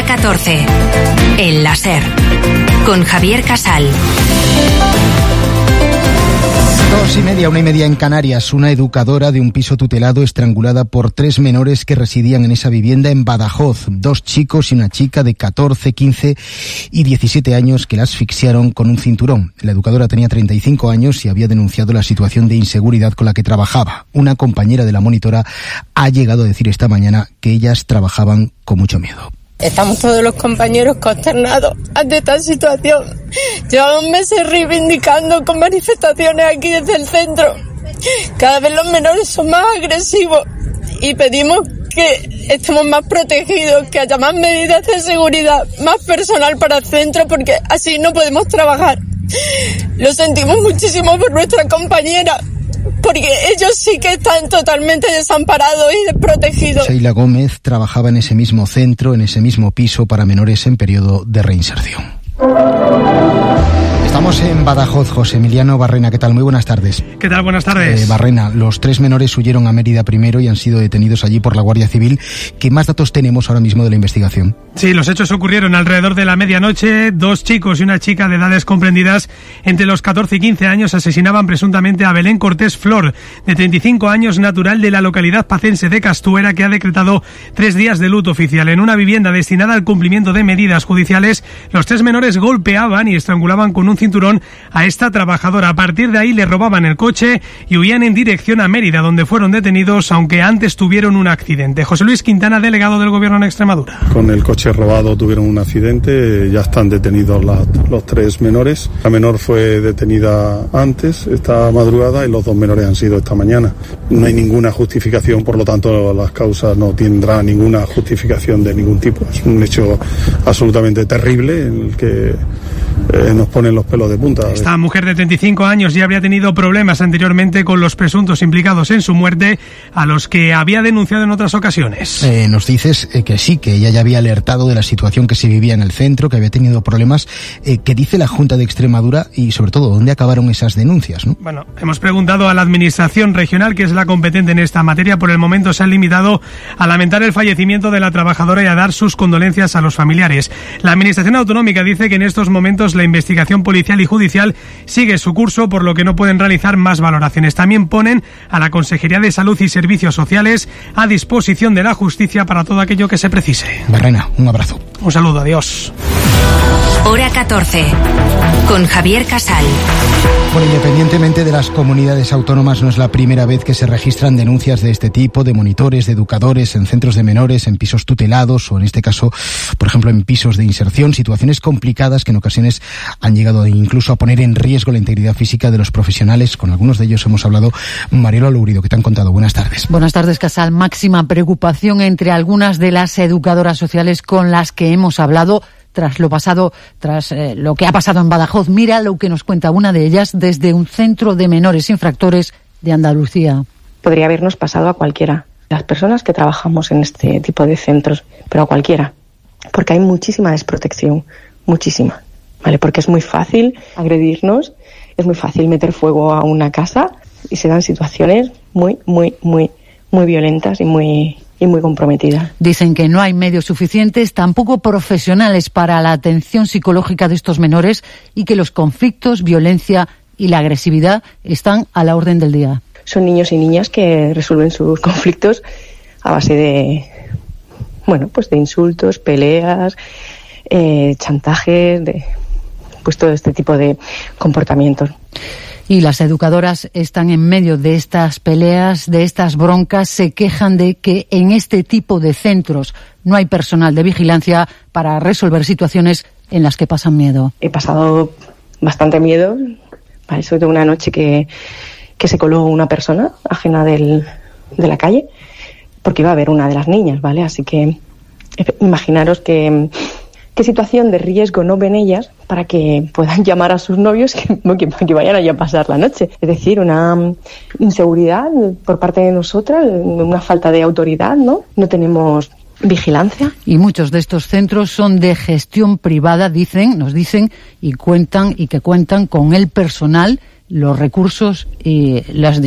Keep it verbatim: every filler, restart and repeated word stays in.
catorce. El láser. Con Javier Casal. Dos y media, una y media en Canarias. Una educadora de un piso tutelado estrangulada por tres menores que residían en esa vivienda en Badajoz. Dos chicos y una chica de catorce, quince y diecisiete años que la asfixiaron con un cinturón. La educadora tenía treinta y cinco años y había denunciado la situación de inseguridad con la que trabajaba. Una compañera de la monitora ha llegado a decir esta mañana que ellas trabajaban con mucho miedo. Estamos todos los compañeros consternados ante esta situación. Llevamos meses reivindicando con manifestaciones aquí desde el centro. Cada vez los menores son más agresivos y pedimos que estemos más protegidos, que haya más medidas de seguridad, más personal para el centro, porque así no podemos trabajar. Lo sentimos muchísimo por nuestra compañera, porque ellos sí que están totalmente desamparados y desprotegidos. Sheila Gómez trabajaba en ese mismo centro, en ese mismo piso para menores en periodo de reinserción. Estamos en Badajoz. José Emiliano Barrena, ¿qué tal? Muy buenas tardes. ¿Qué tal? Buenas tardes. Eh, Barrena, los tres menores huyeron a Mérida primero y han sido detenidos allí por la Guardia Civil. ¿Qué más datos tenemos ahora mismo de la investigación? Sí, los hechos ocurrieron alrededor de la medianoche. Dos chicos y una chica de edades comprendidas entre los catorce y quince años asesinaban presuntamente a Belén Cortés Flor, de treinta y cinco años, natural de la localidad pacense de Castuera, que ha decretado tres días de luto oficial. En una vivienda destinada al cumplimiento de medidas judiciales, los tres menores golpeaban y estrangulaban con un cinturón a esta trabajadora. A partir de ahí le robaban el coche y huían en dirección a Mérida, donde fueron detenidos, aunque antes tuvieron un accidente. José Luis Quintana, delegado del Gobierno en Extremadura. Con el coche robado tuvieron un accidente, ya están detenidos la, los tres menores. La menor fue detenida antes, esta madrugada, y los dos menores han sido esta mañana. No hay ninguna justificación, por lo tanto las causas no tendrán ninguna justificación de ningún tipo. Es un hecho absolutamente terrible en el que eh, nos ponen los pelos de punta. Esta mujer de treinta y cinco años ya había tenido problemas anteriormente con los presuntos implicados en su muerte, a los que había denunciado en otras ocasiones. Eh, nos dices eh, que sí, que ella ya había alertado de la situación que se vivía en el centro, que había tenido problemas. Eh, ¿Qué dice la Junta de Extremadura y, sobre todo, dónde acabaron esas denuncias, ¿no? Bueno, hemos preguntado a la Administración Regional, que es la competente en esta materia. Por el momento se han limitado a lamentar el fallecimiento de la trabajadora y a dar sus condolencias a los familiares. La Administración Autonómica dice que en estos momentos la investigación policial y judicial sigue su curso, por lo que no pueden realizar más valoraciones. También ponen a la Consejería de Salud y Servicios Sociales a disposición de la justicia para todo aquello que se precise. Barrena, un abrazo. Un saludo, adiós. Hora catorce, con Javier Casal. Bueno, independientemente de las comunidades autónomas, no es la primera vez que se registran denuncias de este tipo, de monitores, de educadores en centros de menores, en pisos tutelados o, en este caso, por ejemplo, en pisos de inserción, situaciones complicadas que en ocasiones han llegado incluso a poner en riesgo la integridad física de los profesionales. Con algunos de ellos hemos hablado. Mariela Lourido, ¿qué te han contado? Buenas tardes. Buenas tardes, Casal. Máxima preocupación entre algunas de las educadoras sociales con las que hemos hablado tras lo pasado, tras eh, lo que ha pasado en Badajoz. Mira lo que nos cuenta una de ellas desde un centro de menores infractores de Andalucía. Podría habernos pasado a cualquiera, las personas que trabajamos en este tipo de centros, pero a cualquiera, porque hay muchísima desprotección, muchísima, ¿vale? Porque es muy fácil agredirnos, es muy fácil meter fuego a una casa y se dan situaciones muy, muy, muy, muy violentas y muy... y muy comprometida. Dicen que no hay medios suficientes, tampoco profesionales para la atención psicológica de estos menores y que los conflictos, violencia y la agresividad están a la orden del día. Son niños y niñas que resuelven sus conflictos a base de, bueno, pues de insultos, peleas, eh, chantajes, de, pues todo este tipo de comportamientos. Y las educadoras están en medio de estas peleas, de estas broncas, se quejan de que en este tipo de centros no hay personal de vigilancia para resolver situaciones en las que pasan miedo. He pasado bastante miedo, ¿vale? Sobre todo una noche que, que se coló una persona ajena del, de la calle, porque iba a ver una de las niñas, ¿vale? Así que imaginaros que... qué situación de riesgo no ven ellas para que puedan llamar a sus novios que, que, que vayan allá a pasar la noche. Es decir, una inseguridad por parte de nosotras, una falta de autoridad, ¿no? No tenemos vigilancia. Y muchos de estos centros son de gestión privada, dicen, nos dicen, y cuentan y que cuentan con el personal, los recursos y las